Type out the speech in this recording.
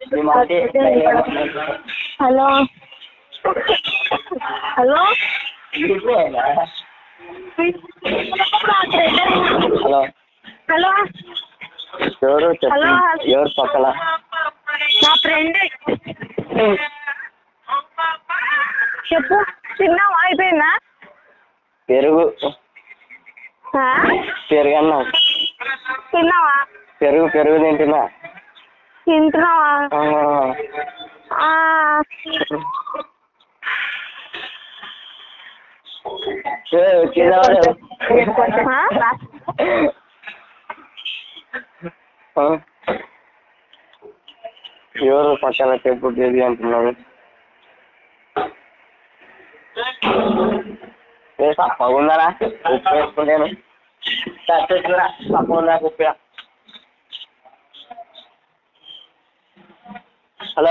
Hello hello hello hello ఎవరు hello ఎవరు పక్కల? మా ఫ్రెండ్. చెప్పు, తిన్నావా? అయిపోయిందా? పెరుగు పెరుగన్నా. తిన్నావా? పెరుగు తింటున్నా. తింటున్నావా? ఎవరు పక్కన చెప్పు బేబీ అంటున్నారు. తప్పకుండారా ఉప్పు వేసుకుంటాను. తప్పకుండా ఉప్పు. హలో